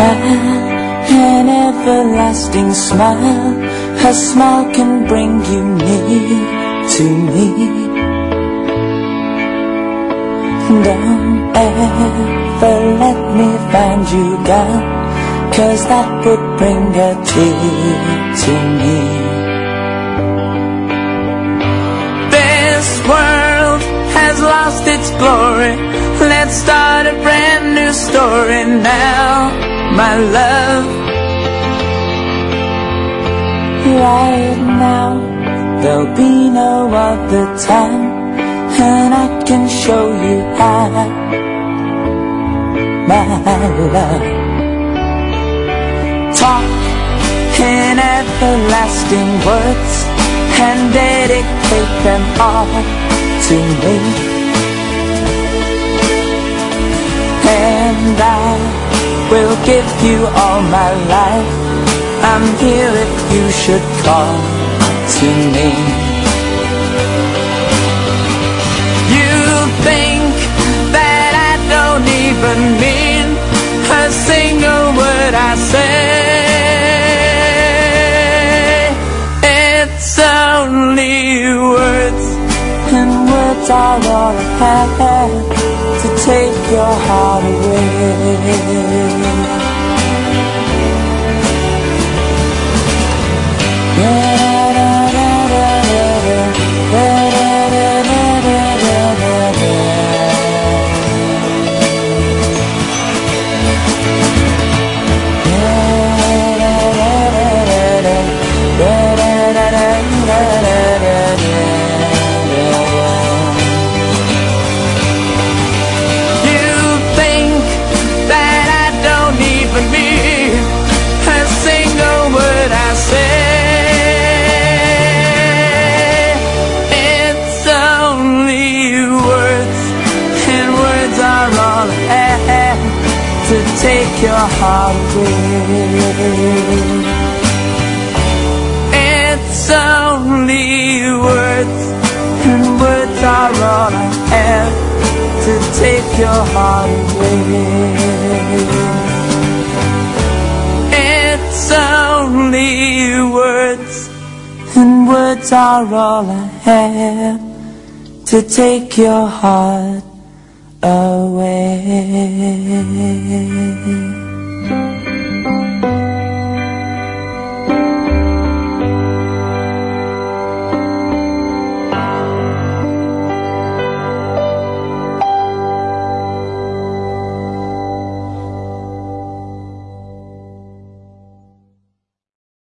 An everlasting smile, her smile can bring you near to me. Don't ever let me find you gone, 'cause that would bring a tear to me. This world has lost its glory, let's start a brand new story now, my love. Right now, there'll be no other time, and I can show you how, my love. Talk in everlasting words and dedicate them all to me, and I will give you all my life. I'm here if you should call to me. You think that I don't even mean a single word I say. It's only words, and words are all I have to take your heart away. To take your heart away. It's only words, and words are all I have to take your heart away. It's only words, and words are all I have to take your heart away.